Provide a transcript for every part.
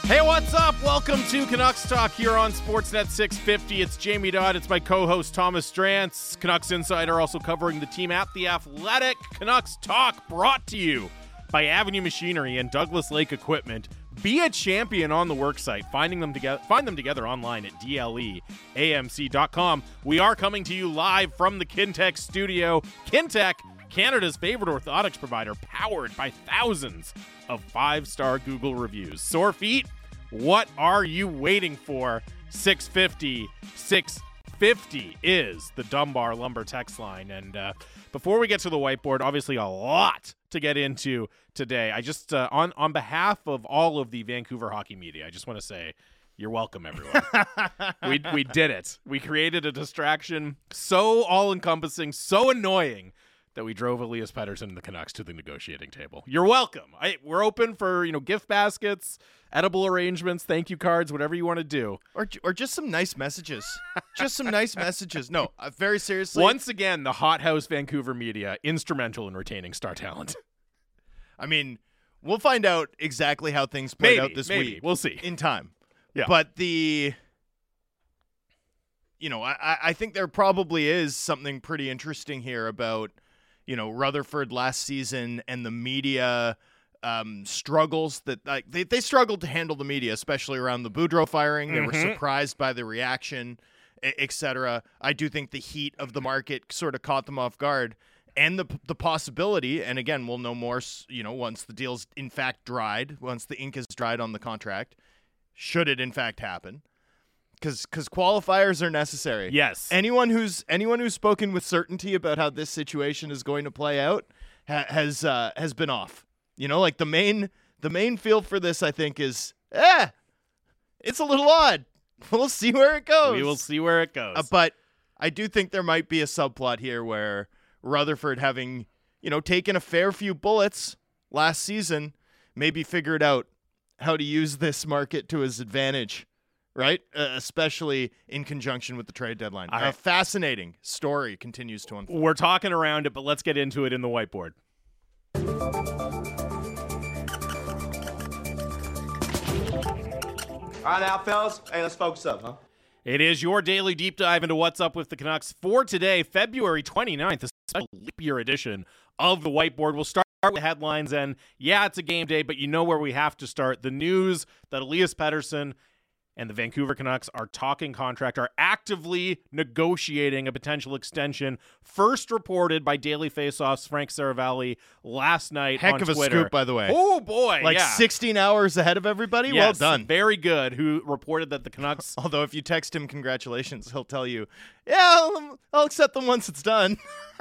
Hey, what's up? Welcome to Canucks Talk here on Sportsnet 650. It's Jamie Dodd. It's my co-host Thomas Drance. Canucks Insider also covering the team at The Athletic. Canucks Talk brought to you by Avenue Machinery and Douglas Lake Equipment. Be a champion on the worksite. Find them together online at dleamc.com. We are coming to you live from the Kintec studio. Kintec, Canada's favorite orthotics provider, powered by thousands of 5-star Google reviews. Sore feet? What are you waiting for? 650 is the Dunbar Lumber text line. And before we get to the whiteboard, obviously a lot to get into today. I just, on behalf of all of the Vancouver hockey media, I just want to say you're welcome, everyone. We did it. We created a distraction so all-encompassing, so annoying, that we drove Elias Pettersson and the Canucks to the negotiating table. You're welcome. We're open for, gift baskets, edible arrangements, thank you cards, whatever you want to do. Or just some nice messages. Just some nice messages. No, very seriously. Once again, the Hothouse Vancouver media, instrumental in retaining star talent. I mean, we'll find out exactly how things played out this week. We'll see. In time. Yeah. But I think there probably is something pretty interesting here about Rutherford last season and the media struggles that they struggled to handle the media, especially around the Boudreau firing. They were surprised by the reaction, etc. I do think the heat of the market sort of caught them off guard, and the possibility. And again, we'll know more, once the deal's in fact dried, once the ink is dried on the contract, should it in fact happen. Because qualifiers are necessary. Yes. Anyone who's spoken with certainty about how this situation is going to play out has been off. Like the main feel for this, I think, is it's a little odd. We'll see where it goes. We will see where it goes. But I do think there might be a subplot here where Rutherford, having taken a fair few bullets last season, maybe figured out how to use this market to his advantage. Right? Especially in conjunction with the trade deadline. A fascinating story continues to unfold. We're talking around it, but let's get into it in the whiteboard. All right now, fellas. Hey, let's focus up, huh? It is your daily deep dive into what's up with the Canucks for today, February 29th, a special leap year edition of the whiteboard. We'll start with headlines, and yeah, it's a game day, but you know where we have to start. The news that Elias Pettersson and the Vancouver Canucks are talking contract, are actively negotiating a potential extension. First reported by Daily Faceoff's Frank Saravalli last night on Twitter. Heck of a scoop, by the way. Oh, boy. 16 hours ahead of everybody? Yes, well done. Very good. Who reported that the Canucks... Although if you text him congratulations, he'll tell you, yeah, I'll accept them once it's done.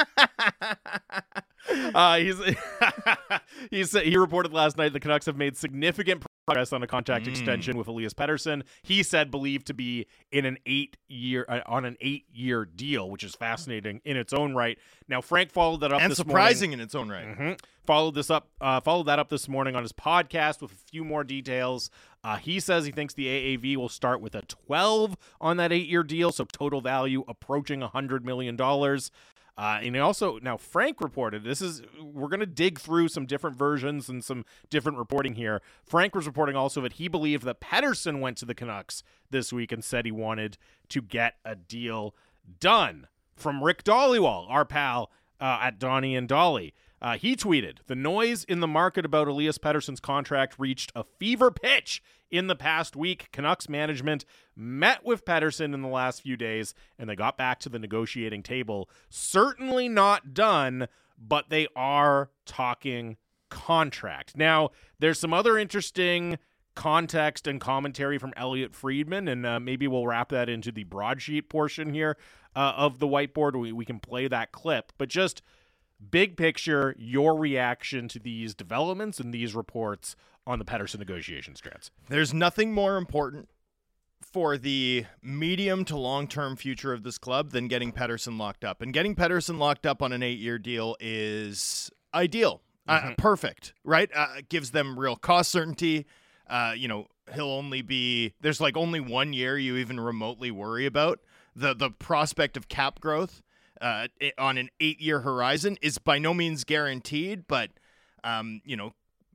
He reported last night the Canucks have made significant progress on a contract extension with Elias Pettersson. He said believed to be in an 8-year deal, which is fascinating in its own right. Now Frank followed that up and this surprising morning. in its own right. Followed that up this morning on his podcast with a few more details. He says he thinks the AAV will start with a 12 on that 8-year deal, so total value approaching $100 million. And also, now Frank reported, we're going to dig through some different versions and some different reporting here. Frank was reporting also that he believed that Pettersson went to the Canucks this week and said he wanted to get a deal done. From Rick Dollywall, our pal at Donnie and Dolly. He tweeted, the noise in the market about Elias Pettersson's contract reached a fever pitch in the past week. Canucks management met with Pettersson in the last few days, and they got back to the negotiating table. Certainly not done, but they are talking contract. Now, there's some other interesting context and commentary from Elliot Friedman, and maybe we'll wrap that into the broadsheet portion here of the whiteboard. We can play that clip, but just big picture, your reaction to these developments and these reports on the Pettersson negotiation strands. There's nothing more important for the medium to long-term future of this club than getting Pettersson locked up. And getting Pettersson locked up on an 8-year deal is ideal. Perfect, right? Gives them real cost certainty. He'll only be, there's only 1 year you even remotely worry about. The prospect of cap growth on an 8-year horizon is by no means guaranteed, but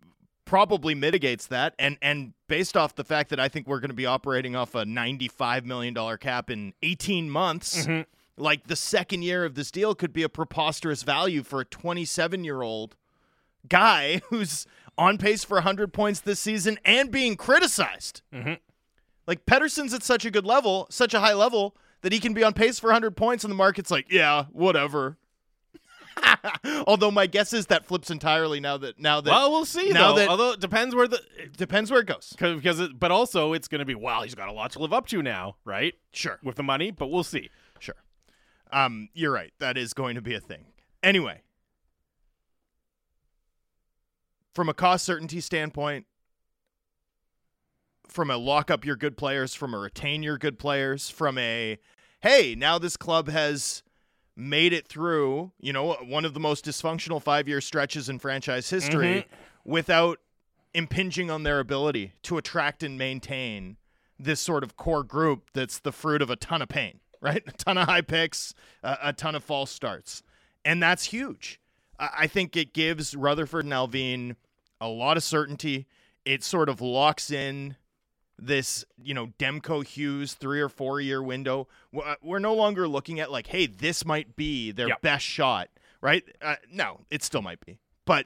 probably mitigates that. And based off the fact that I think we're going to be operating off a $95 million cap in 18 months, like the second year of this deal could be a preposterous value for a 27-year-old guy who's on pace for 100 points this season and being criticized. Like, Pettersson's at such a good level, such a high level, that he can be on pace for 100 points, and the market's like, yeah, whatever. Although my guess is that flips entirely now that well, we'll see. Although it depends where it goes. But also it's going to be, well, he's got a lot to live up to now, right? Sure, with the money, but we'll see. Sure, you're right. That is going to be a thing. Anyway, from a cost certainty standpoint, from a lock up your good players, from a retain your good players, from a hey, now this club has made it through, one of the most dysfunctional 5-year stretches in franchise history without impinging on their ability to attract and maintain this sort of core group that's the fruit of a ton of pain, right? A ton of high picks, a ton of false starts. And that's huge. I think it gives Rutherford and Allvin a lot of certainty. It sort of locks in this, Demko Hughes 3 or 4 year window. We're no longer looking at like, hey, this might be their best shot, right? No, it still might be. But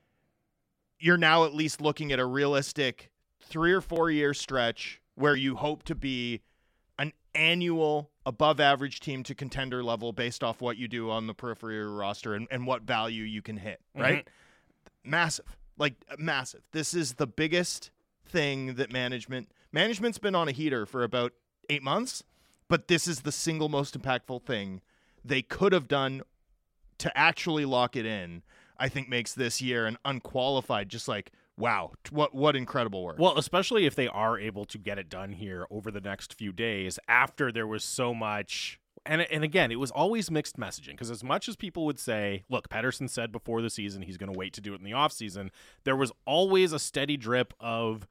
you're now at least looking at a realistic 3 or 4 year stretch where you hope to be an annual above average team to contender level based off what you do on the periphery of your roster and what value you can hit, right? Massive. Like, massive. This is the biggest thing that management's been on a heater for about 8 months, but this is the single most impactful thing they could have done to actually lock it in. I think makes this year an unqualified, just like, wow, what incredible work. Well, especially if they are able to get it done here over the next few days after there was so much. And again, it was always mixed messaging, because as much as people would say, look, Pettersson said before the season he's going to wait to do it in the offseason, there was always a steady drip of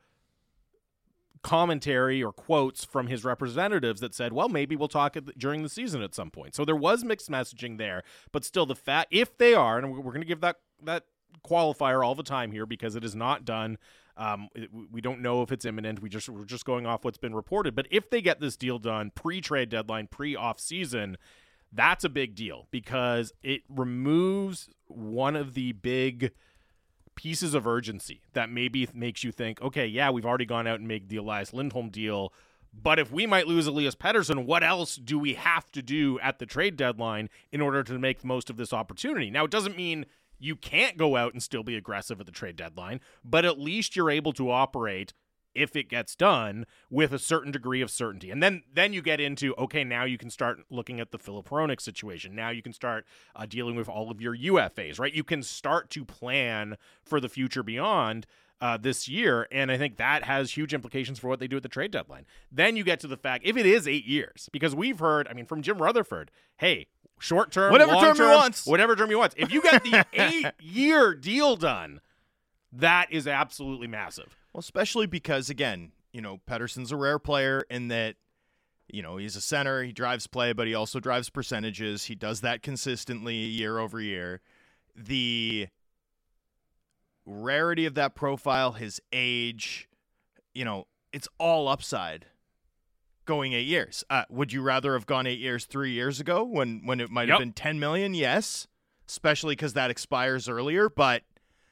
commentary or quotes from his representatives that said, well, maybe we'll talk during the season at some point. So there was mixed messaging there, but still the fact, if they are, and we're going to give that qualifier all the time here because it is not done. We don't know if it's imminent. We're just going off what's been reported. But if they get this deal done pre-trade deadline, pre-off season, that's a big deal because it removes one of the big pieces of urgency that maybe makes you think, okay, yeah, we've already gone out and made the Elias Lindholm deal, but if we might lose Elias Pettersson, what else do we have to do at the trade deadline in order to make the most of this opportunity? Now, it doesn't mean you can't go out and still be aggressive at the trade deadline, but at least you're able to operate, if it gets done, with a certain degree of certainty. And then you get into, okay, now you can start looking at the Filip Hronek situation. Now you can start dealing with all of your UFAs, right? You can start to plan for the future beyond this year, and I think that has huge implications for what they do at the trade deadline. Then you get to the fact, if it is 8 years, because we've heard, from Jim Rutherford, hey, short term, whatever long term he wants. Whatever term he wants. If you get the 8-year deal done, that is absolutely massive. Well, especially because, again, Pettersson's a rare player in that, he's a center, he drives play, but he also drives percentages. He does that consistently year over year. The rarity of that profile, his age, it's all upside going 8 years. Would you rather have gone 8 years 3 years ago when it might have been $10 million? Yes, especially because that expires earlier. But,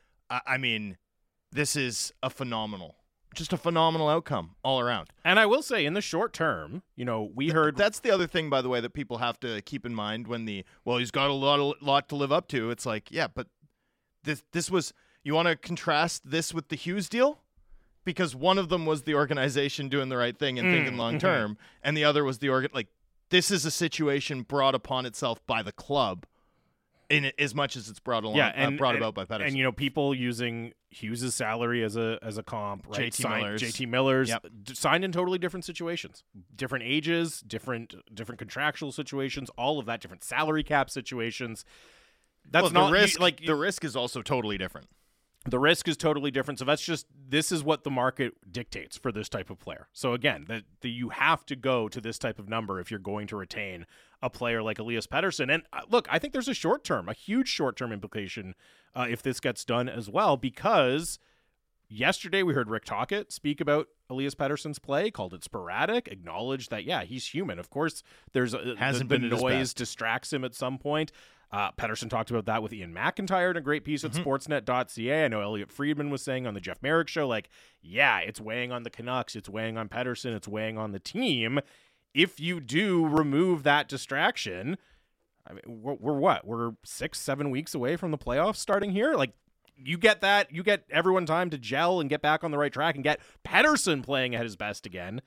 this is just a phenomenal outcome all around. And I will say, in the short term, we heard... That's the other thing, by the way, that people have to keep in mind when he's got a lot to live up to. It's like, yeah, but this was... You want to contrast this with the Hughes deal? Because one of them was the organization doing the right thing and thinking long term, and the other was this is a situation brought upon itself by the club, in as much as it's brought about by Pettersson. And people using Hughes' salary as a comp, right? JT Miller's signed in totally different situations, different ages, different contractual situations, all of that, different salary cap situations. That's not the risk. The risk is also totally different. The risk is totally different. So this is what the market dictates for this type of player. So again, that you have to go to this type of number if you're going to retain a player like Elias Pettersson. And look, I think there's a huge short-term implication if this gets done as well, because Yesterday, we heard Rick Tocchet speak about Elias Pettersson's play, called it sporadic, acknowledged that, yeah, he's human. Of course, there's the noise distracts him at some point. Pettersson talked about that with Ian McIntyre in a great piece at sportsnet.ca. I know Elliot Friedman was saying on the Jeff Merrick show, like, yeah, it's weighing on the Canucks, it's weighing on Pettersson, it's weighing on the team. If you do remove that distraction, I mean, we're what? We're 6-7 weeks away from the playoffs starting here? Like, you get that, you get everyone time to gel and get back on the right track and get Pettersson playing at his best again.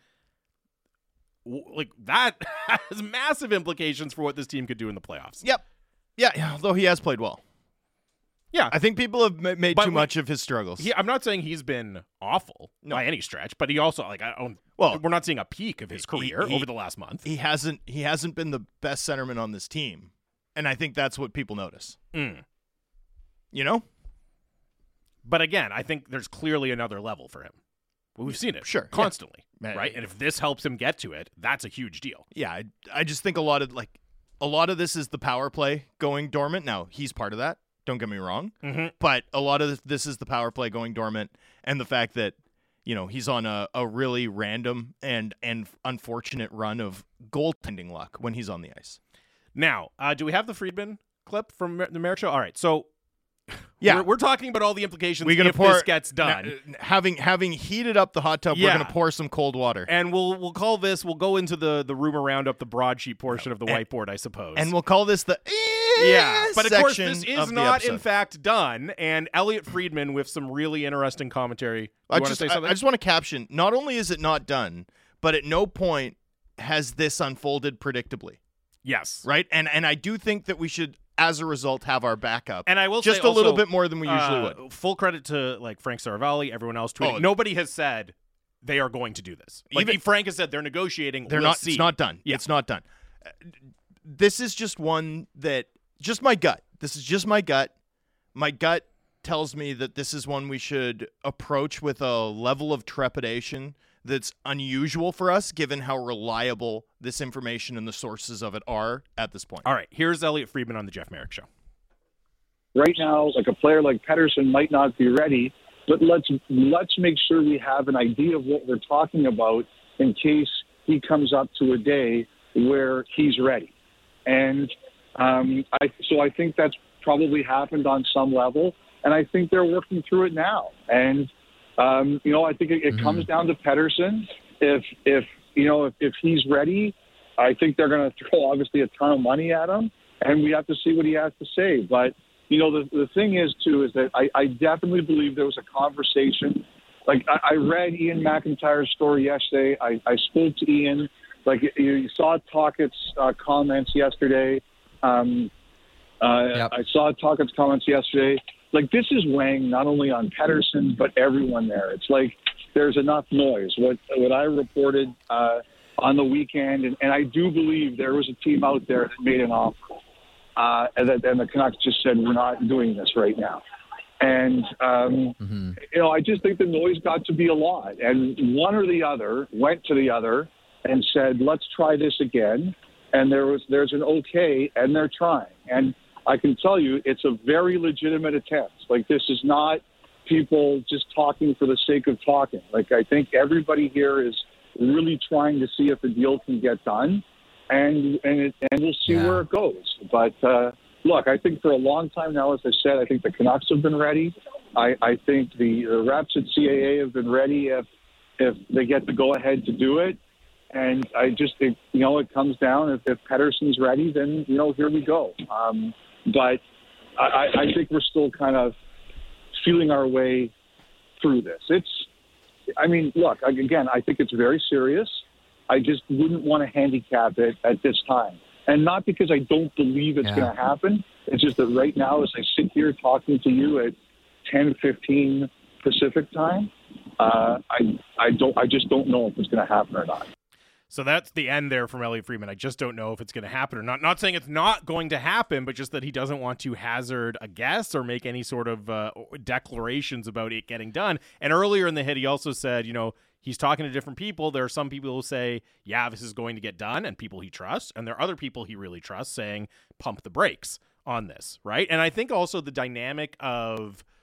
Like, that has massive implications for what this team could do in the playoffs. Yep. Yeah, although he has played well. Yeah. I think people have made too much of his struggles. I'm not saying he's been awful by any stretch, but he also, like, we're not seeing a peak of his career over the last month. He hasn't been the best centerman on this team, and I think that's what people notice. You know? But again, I think there's clearly another level for him. Well, we've seen it constantly, right? And if this helps him get to it, that's a huge deal. Yeah, I just think a lot of this is the power play going dormant. Now, he's part of that. Don't get me wrong. But a lot of this is the power play going dormant, and the fact that, you know, he's on a really random and unfortunate run of goaltending luck when he's on the ice. Now, do we have the Friedman clip from the Merrick show? All right, so yeah, we're talking about all the implications if this gets done. Having heated up the hot tub, we're going to pour some cold water. And we'll call this, we'll go into the rumor roundup, the broadsheet portion of the whiteboard, I suppose. And we'll call this the but of course this is not episode. In fact done. And Elliot Friedman with some really interesting commentary. I just want to caption, not only is it not done, but at no point has this unfolded predictably. Yes. Right? And I do think that we should, as a result, have our backup. And I will just say a little bit more than we usually would. Full credit to, like, Frank Saravalli, everyone else tweeting. Nobody has said they are going to do this. Like, even Frank has said they're negotiating. It's not done. Yeah. It's not done. This is just one that, just my gut. This is just my gut. My gut tells me that this is one we should approach with a level of trepidation that's unusual for us, given how reliable this information and the sources of it are at this point. All right, here's Elliot Friedman on the Jeff Merrick show. Right now, like, a player like Pettersson might not be ready, but let's make sure we have an idea of what we're talking about in case he comes up to a day where he's ready. And I think that's probably happened on some level, and I think they're working through it now. And I think it comes down to Pettersson. If he's ready, I think they're going to throw obviously a ton of money at him, and we have to see what he has to say. But the thing is too is that I definitely believe there was a conversation. Like, I read Ian McIntyre's story yesterday. I spoke to Ian. Like, you saw Tocchet's comments yesterday. I saw Tocchet's comments yesterday. Like, this is weighing not only on Pettersson, but everyone there. It's like there's enough noise. What I reported on the weekend, and I do believe there was a team out there that made an offer. And the Canucks just said, we're not doing this right now. And, I just think the noise got to be a lot. And one or the other went to the other and said, let's try this again. And there's an okay, and they're trying. And I can tell you it's a very legitimate attempt. Like, this is not people just talking for the sake of talking. Like, I think everybody here is really trying to see if the deal can get done, and we'll see where it goes. But, look, I think for a long time now, as I said, I think the Canucks have been ready. I think the reps at CAA have been ready if they get the go-ahead to do it. And I just think, it comes down, if Pettersson's ready, then, here we go. But I think we're still kind of feeling our way through this. Look, again, I think it's very serious. I just wouldn't want to handicap it at this time. And not because I don't believe it's going to happen. It's just that right now, as I sit here talking to you at 10:15 Pacific time, I just don't know if it's going to happen or not. So that's the end there from Elliot Friedman. I just don't know if it's going to happen or not. Not saying it's not going to happen, but just that he doesn't want to hazard a guess or make any sort of declarations about it getting done. And earlier in the hit, he also said, he's talking to different people. There are some people who say, yeah, this is going to get done, and people he trusts. And there are other people he really trusts saying, pump the brakes on this, right? And I think also the dynamic of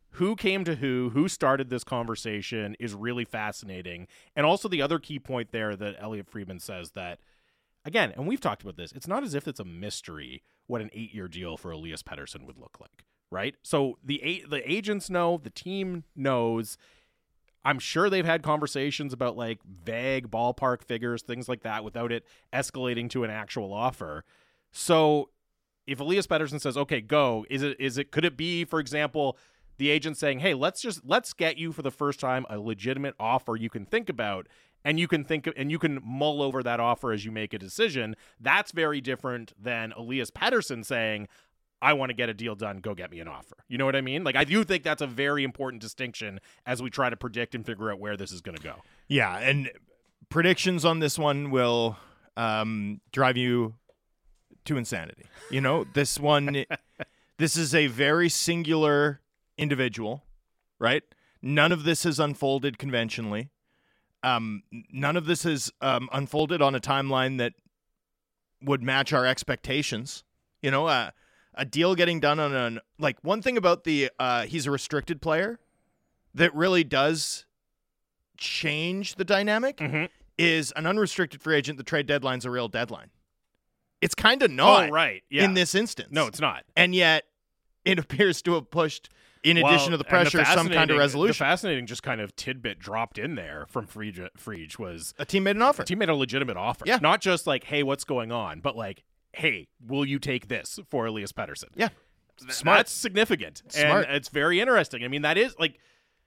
who came to who started this conversation is really fascinating. And also the other key point there that Elliot Friedman says that, again, and we've talked about this, it's not as if it's a mystery what an 8-year deal for Elias Pettersson would look like, right? So the agents know, the team knows. I'm sure they've had conversations about like vague ballpark figures, things like that, without it escalating to an actual offer. So if Elias Pettersson says, okay, go, could it be, for example, the agent saying, hey, let's get you for the first time a legitimate offer you can think about, and you can mull over that offer as you make a decision. That's very different than Elias Pettersson saying, I want to get a deal done, go get me an offer. You know what I mean? Like, I do think that's a very important distinction as we try to predict and figure out where this is going to go. Yeah, and predictions on this one will drive you to insanity. You know, this is a very singular individual, right? None of this has unfolded conventionally. None of this has unfolded on a timeline that would match our expectations. You know, a deal getting done on one thing about he's a restricted player that really does change the dynamic is an unrestricted free agent. The trade deadline's a real deadline. It's kind of not in this instance. No, it's not. And yet it appears to have pushed, in addition to the pressure, some kind of resolution. The fascinating just kind of tidbit dropped in there from Friedge was a team made an offer. A team made a legitimate offer. Yeah. Not just like, hey, what's going on? But like, hey, will you take this for Elias Pettersson? Yeah. Smart. That's significant. Smart. And it's very interesting. I mean, that is like,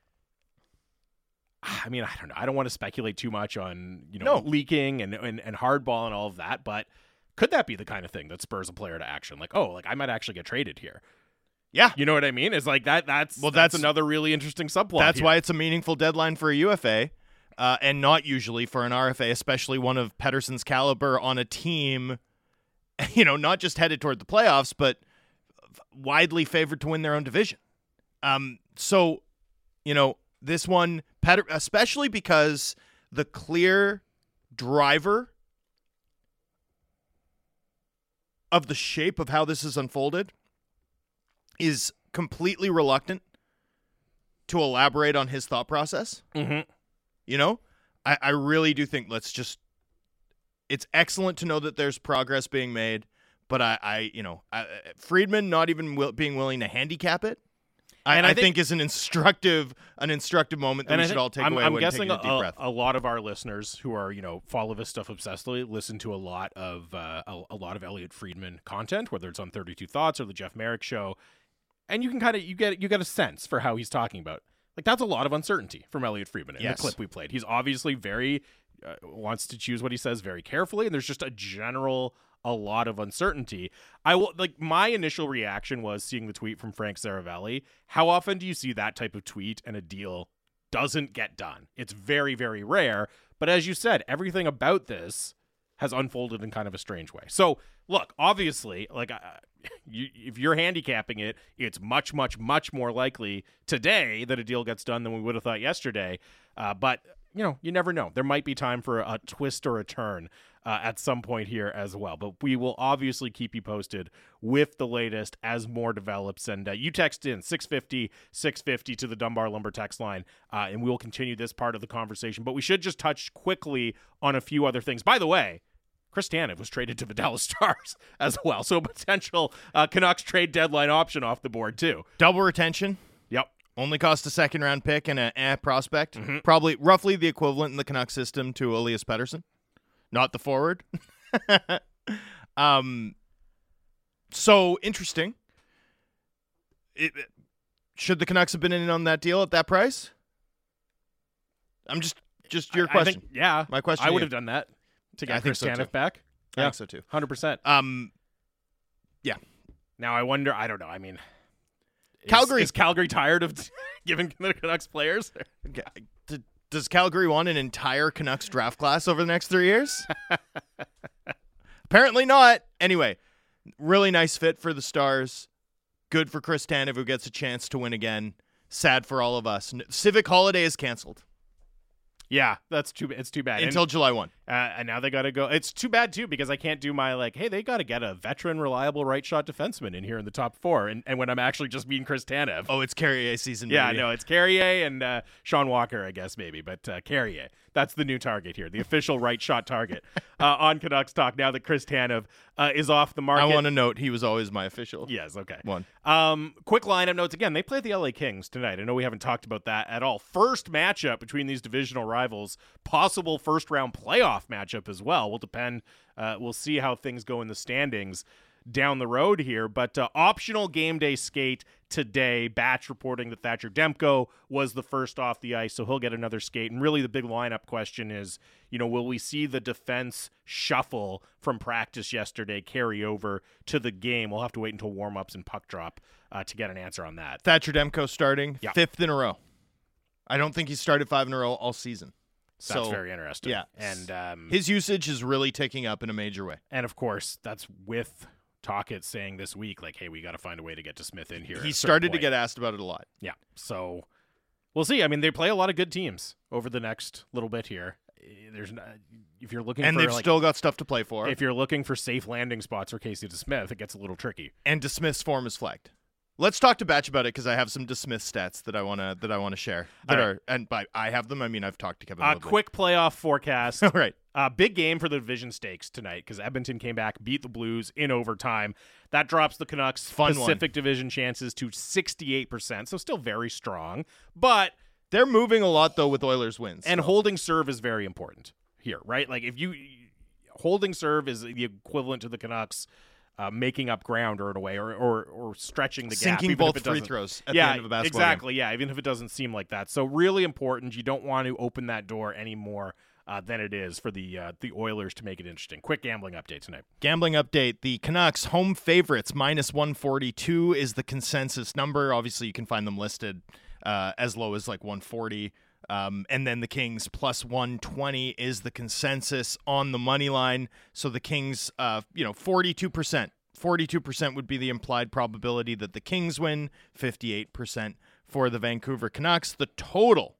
I don't know. I don't want to speculate too much on, leaking and hardball and all of that, but could that be the kind of thing that spurs a player to action? Like, oh, like I might actually get traded here. Yeah. You know what I mean? It's like that's another really interesting subplot. That's why it's a meaningful deadline for a UFA and not usually for an RFA, especially one of Pettersson's caliber on a team, not just headed toward the playoffs, but widely favored to win their own division. So, this one, especially because the clear driver of the shape of how this is unfolded is completely reluctant to elaborate on his thought process. Mm-hmm. I really do think it's excellent to know that there's progress being made, but Friedman not even being willing to handicap it, I think is an instructive moment that we should all take away. I'm when guessing taking a deep breath. A lot of our listeners who are follow this stuff obsessively listen to a lot of Elliot Friedman content, whether it's on 32 Thoughts or the Jeff Merrick Show, and you can you get a sense for how he's talking about. Like, that's a lot of uncertainty from Elliot Friedman in the clip we played. He's obviously very wants to choose what he says very carefully, and there's just a lot of uncertainty. My initial reaction was seeing the tweet from Frank Saravelli. How often do you see that type of tweet and a deal doesn't get done? It's very, very rare. But as you said, everything about this has unfolded in kind of a strange way. So look, obviously, if you're handicapping it, it's much, much, much more likely today that a deal gets done than we would have thought yesterday. But you never know. There might be time for a twist or a turn at some point here as well. But we will obviously keep you posted with the latest as more develops. And you text in 650-650 to the Dunbar Lumber text line, and we will continue this part of the conversation. But we should just touch quickly on a few other things. By the way, Chris Tanev was traded to the Dallas Stars as well. So a potential Canucks trade deadline option off the board too. Double retention. Yep. Only cost a second-round pick and a prospect. Mm-hmm. Probably roughly the equivalent in the Canucks system to Elias Pettersson. Not the forward. So interesting. Should the Canucks have been in on that deal at that price? I'm just your question. My question. I would have done that to get Chris Tanev back. I think so too. 100%. Yeah. Now I wonder. I don't know. I mean, Calgary is Calgary tired of giving the Canucks players? Does Calgary want an entire Canucks draft class over the next 3 years? Apparently not. Anyway, really nice fit for the Stars. Good for Chris Tanev, who gets a chance to win again. Sad for all of us. Civic Holiday is canceled. Yeah, it's too bad. until July 1. And now they got to go. It's too bad, too, because I can't do my, like, hey, they got to get a veteran, reliable right shot defenseman in here in the top 4. And when I'm actually just being Chris Tanev. Oh, it's Carrier season. Yeah, baby. no, it's Carrier and Sean Walker, I guess, maybe. But Carrier, that's the new target here, the official right shot target on Canucks Talk now that Chris Tanev is off the market. I want to note he was always my official. Yes, okay. One. Quick lineup notes. Again, they play the LA Kings tonight. I know we haven't talked about that at all. First matchup between these divisional rivals, possible first-round playoff matchup as well. Will depend. We'll see how things go in the standings down the road here, but optional game day skate today. Batch reporting that Thatcher Demko was the first off the ice, so he'll get another skate. And really the big lineup question is, will we see the defense shuffle from practice yesterday carry over to the game? We'll have to wait until warm-ups and puck drop to get an answer on that. Thatcher Demko starting Yeah. 5th in a row. I don't think he started 5 in a row all season. That's very interesting. Yeah. And his usage is really ticking up in a major way. And of course, that's with Tocchet saying this week, like, hey, we got to find a way to get to Smith in here. He started to get asked about it a lot. Yeah. So we'll see. I mean, they play a lot of good teams over the next little bit here. There's if you're looking and for, they've still got stuff to play for. If you're looking for safe landing spots for Casey DeSmith, it gets a little tricky. And DeSmith's form is flagged. Let's talk to Batch about it because I have some DeSmith stats that I want to share. And by I have them, I mean I've talked to Kevin. A quick playoff forecast. All right. Big game for the division stakes tonight because Edmonton came back, beat the Blues in overtime. That drops the Canucks' Pacific Division chances to 68%, so still very strong. But they're moving a lot though with Oilers wins. And holding serve is very important here, right? Like if you holding serve is the equivalent to the Canucks making up ground or in a way, or stretching the gap. Sinking both free throws at the end of a basketball exactly, game. Yeah, even if it doesn't seem like that. So really important. You don't want to open that door any more than it is for the Oilers to make it interesting. Quick gambling update tonight. Gambling update. The Canucks home favorites -142 is the consensus number. Obviously, you can find them listed as low as like 140. And then the Kings +120 is the consensus on the money line. So the Kings, 42%. 42% would be the implied probability that the Kings win. 58% for the Vancouver Canucks. The total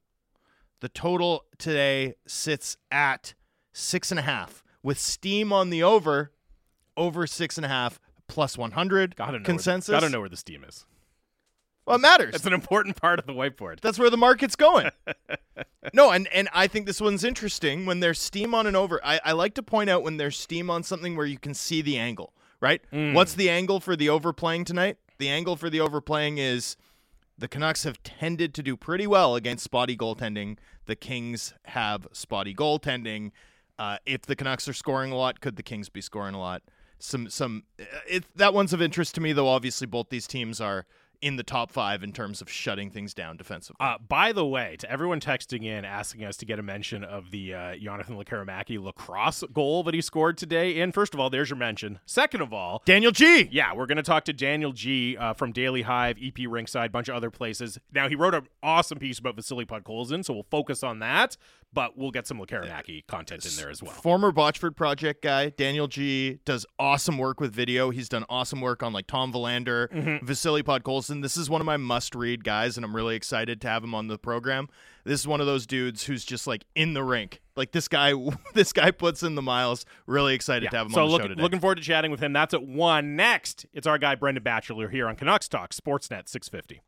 today sits at 6.5 with steam on the over 6.5 +100 consensus. Gotta know where the steam is. Well, it matters. It's an important part of the whiteboard. That's where the market's going. No, and I think this one's interesting. When there's steam on an over, I like to point out when there's steam on something where you can see the angle, right? What's the angle for the overplaying tonight? The angle for the overplaying is the Canucks have tended to do pretty well against spotty goaltending. The Kings have spotty goaltending. If the Canucks are scoring a lot, could the Kings be scoring a lot? That one's of interest to me, though. Obviously, both these teams are in the top 5 in terms of shutting things down defensively. By the way, to everyone texting in asking us to get a mention of the Jonathan Lekkerimäki lacrosse goal that he scored today, and first of all, there's your mention. Second of all, Daniel G. Yeah, we're going to talk to Daniel G from Daily Hive, EP Rinkside, bunch of other places. Now, he wrote an awesome piece about Vasily Podkolzin, so we'll focus on that, but we'll get some Lekkerimäki content in there as well. Former Botchford Project guy, Daniel G. does awesome work with video. He's done awesome work on like Tom Verlander, Vasily Podkolzin. This is one of my must-read guys, and I'm really excited to have him on the program. This is one of those dudes who's just like in the rink. Like this guy puts in the miles. Really excited to have him on the show today. Looking forward to chatting with him. That's at 1. Next, it's our guy Brendan Batchelor here on Canucks Talk, Sportsnet 650.